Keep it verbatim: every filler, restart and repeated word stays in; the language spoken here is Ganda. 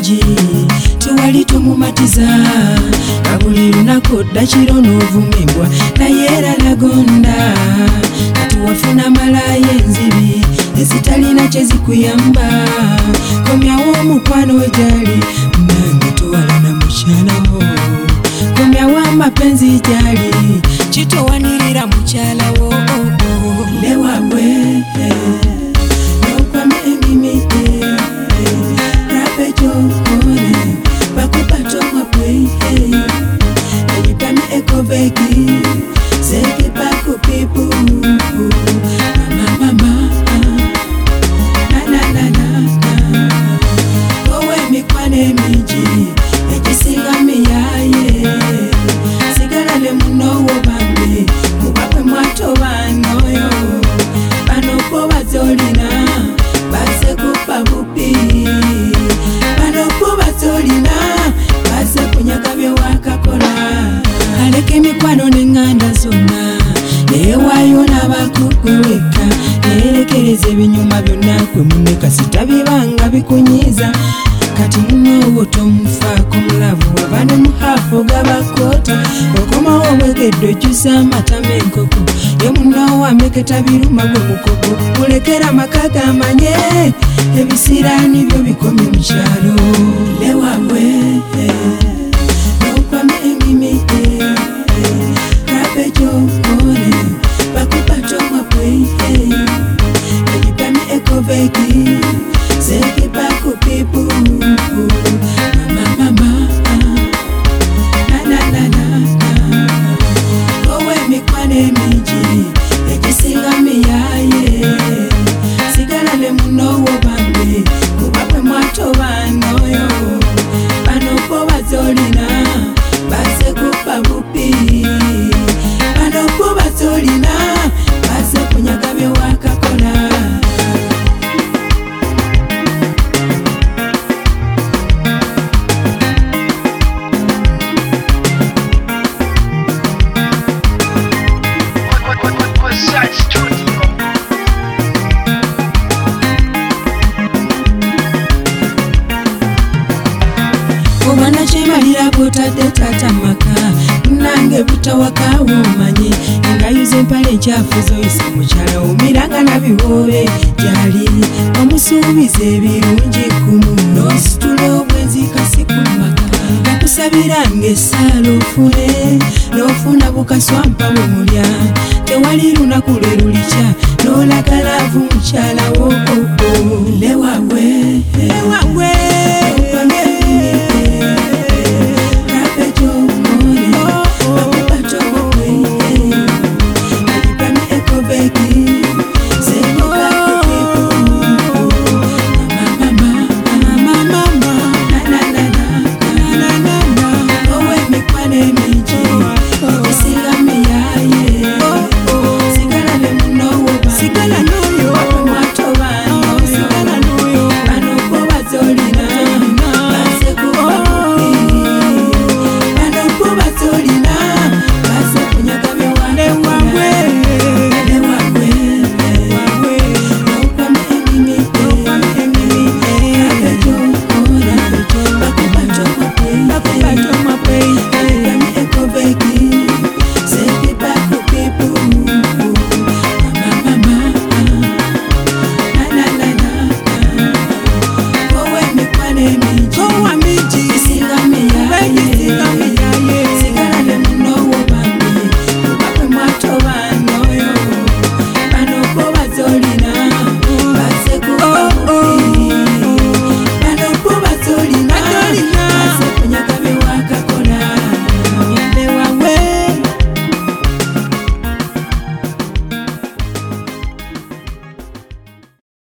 mingi tewali tomumatiza kabuli lunaku dda kiro n'ovumibwa naye era lagonda kati wafuna malayo enzibi ezitalina kyezikuyamba komyawo omukwano wejali nange towalana mukyalawo komyawo amapenzi jali kitowanirira mukyalawo lewabwe nokwame emimi rapejokone bakupatomapwe ebipami ekobeki sekepakupipu mamamama nananana kowe mikwane mingi egisigamiyaye sigalale munowo bambi mubakwe mwatobanoyo banopo bazolina basekupa bupi banopo bazolina basekunyaga byewakakola aleka emikwano neŋŋanda zonna newayo n'abakukweweka neerekereza ebinyuma byonna kwe munne kasita bibanga bikunyiza kati munowo tomufaako mulavu waba ne muhafo gabakota okomawo obwegedde ojjuza amatama enkoko ye munowo ameketa biruma gwe mukoko mulekera amaka gamanye ebisiraani byo bikomye mu kyalo lewabwe nokwame emimi rapejokone bakupatomapwe ebipami ekoveki sekepakupipu mamamama nananana kowe mikwane mingi egisigamiyaye sigalale munowo bambi mubakwe mwatobanoyo banopo bazolina basekupa bupi banopo bazolina basekunyaga byewakakola omwana kyemalira bwotadde tata maka nange butawakawo omanye engayuza empale enkyafu zoyisa mukyala omiranga nabiwoobe gyali omusuubiza ebirungi kumu nositula obwenzikasi ku maka nakusabiranga essaala ofune n'ofuna bukaswampa bwemulya tewali lunaku lwe lulikya n'olagalaavu mukyalawo lewabwe lewabwe